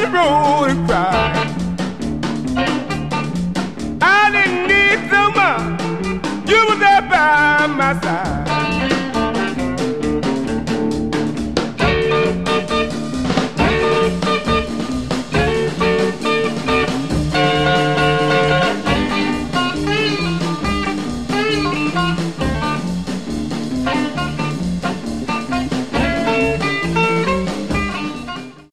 road and cry. I didn't need so much. You were there by my side.